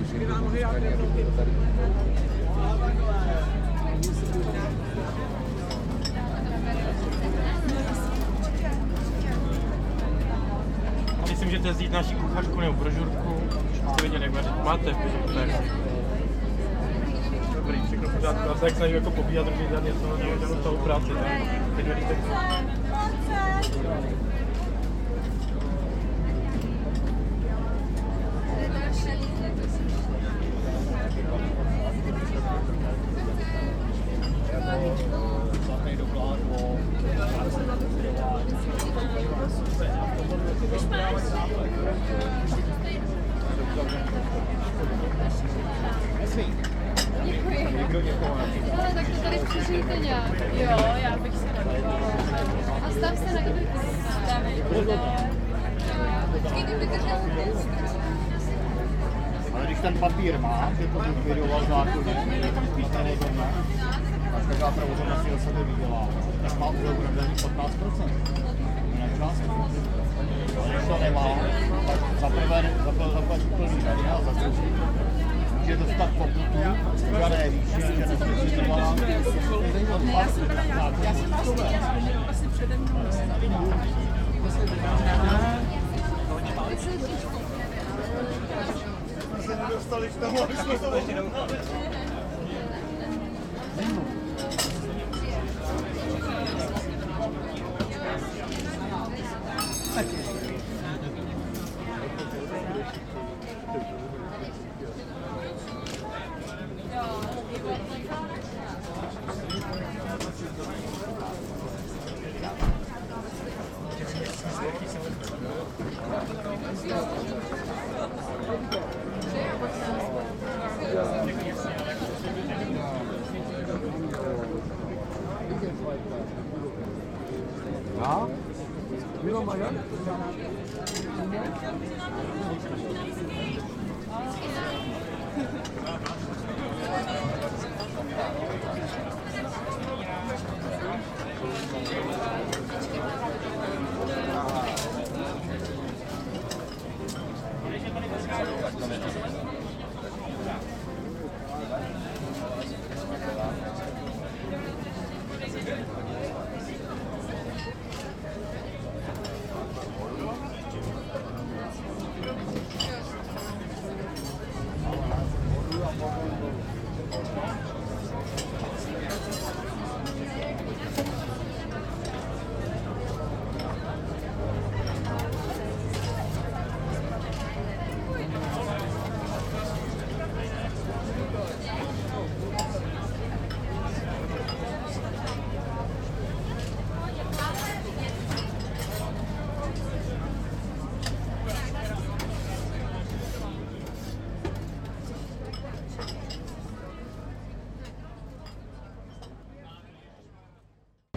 Myslím, že to je vzít naši kuchařku nebo brožurku, jste viděli, jak vařit. Máte, tak. Dobrý, všechno v pořádku. Já se tak snažím jako pobíhat druhý den, něco na něj dělat celou práci. Teď vidíte, Ale tak to tady přišlijte nějak. Jo, já bych se nebávala. A stav se na kdyby stavit. Ale když ten papír má, že to vyvědoval zákonně, je to provozovna, tak každá provozovna si o sebe vydělá, tak má úroveň daní 15%. Jinak částku. Ale když to nemá, tak zaprvé zaplatí plný daně a za druhý může dostat pokutu, žádné výši, že nesmyslitelná. Já jsem vás chtěla vlastně přede mnou Dostali v tomu, aby jsme to mohli. Ja? Wie noch mal, ja?